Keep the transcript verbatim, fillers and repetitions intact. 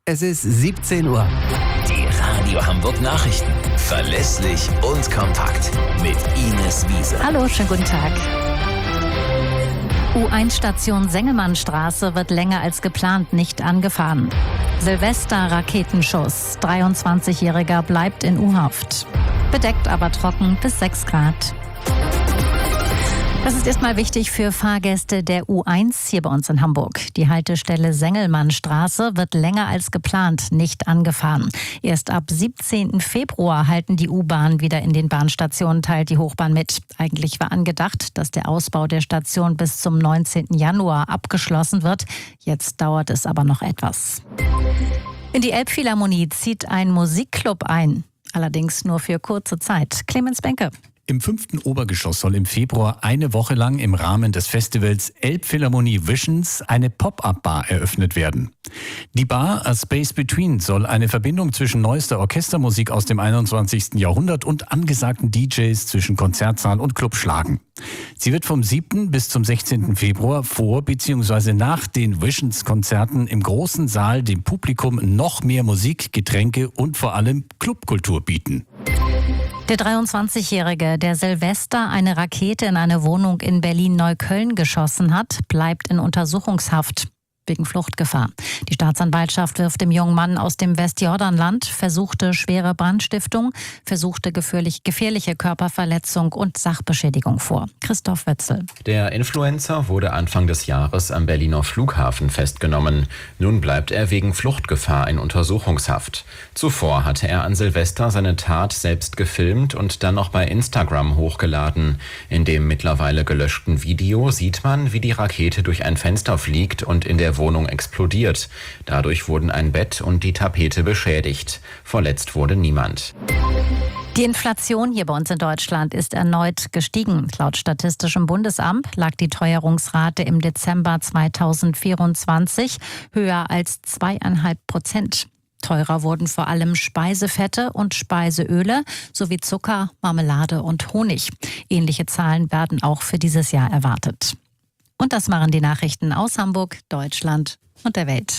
Es ist siebzehn Uhr. Die Radio Hamburg Nachrichten. Verlässlich und kompakt. Mit Ines Wiese. Hallo, schönen guten Tag. U eins Station Sengelmannstraße wird länger als geplant nicht angefahren. Silvester-Raketenschuss. dreiundzwanzigjähriger bleibt in U-Haft. Bedeckt, aber trocken bis sechs Grad. Das ist erstmal wichtig für Fahrgäste der U eins hier bei uns in Hamburg. Die Haltestelle Sengelmannstraße wird länger als geplant nicht angefahren. Erst ab siebzehnten Februar halten die U-Bahnen wieder in den Bahnstationen, teilt die Hochbahn mit. Eigentlich war angedacht, dass der Ausbau der Station bis zum neunzehnten Januar abgeschlossen wird. Jetzt dauert es aber noch etwas. In die Elbphilharmonie zieht ein Musikclub ein. Allerdings nur für kurze Zeit. Clemens Benke. Im fünften Obergeschoss soll im Februar eine Woche lang im Rahmen des Festivals Elbphilharmonie Visions eine Pop-Up-Bar eröffnet werden. Die Bar A Space Between soll eine Verbindung zwischen neuester Orchestermusik aus dem einundzwanzigsten Jahrhundert und angesagten D Js zwischen Konzertsaal und Club schlagen. Sie wird vom siebten bis zum sechzehnten Februar vor bzw. nach den Visions-Konzerten im großen Saal dem Publikum noch mehr Musik, Getränke und vor allem Clubkultur bieten. Der dreiundzwanzigjährige, der Silvester eine Rakete in eine Wohnung in Berlin-Neukölln geschossen hat, bleibt in Untersuchungshaft wegen Fluchtgefahr. Die Staatsanwaltschaft wirft dem jungen Mann aus dem Westjordanland versuchte schwere Brandstiftung, versuchte gefährlich, gefährliche Körperverletzung und Sachbeschädigung vor. Christoph Wetzel. Der Influencer wurde Anfang des Jahres am Berliner Flughafen festgenommen. Nun bleibt er wegen Fluchtgefahr in Untersuchungshaft. Zuvor hatte er an Silvester seine Tat selbst gefilmt und dann noch bei Instagram hochgeladen. In dem mittlerweile gelöschten Video sieht man, wie die Rakete durch ein Fenster fliegt und in der Wohnung explodiert. Dadurch wurden ein Bett und die Tapete beschädigt. Verletzt wurde niemand. Die Inflation hier bei uns in Deutschland ist erneut gestiegen. Laut Statistischem Bundesamt lag die Teuerungsrate im Dezember zweitausendvierundzwanzig höher als zweieinhalb Prozent. Teurer wurden vor allem Speisefette und Speiseöle sowie Zucker, Marmelade und Honig. Ähnliche Zahlen werden auch für dieses Jahr erwartet. Und das waren die Nachrichten aus Hamburg, Deutschland und der Welt.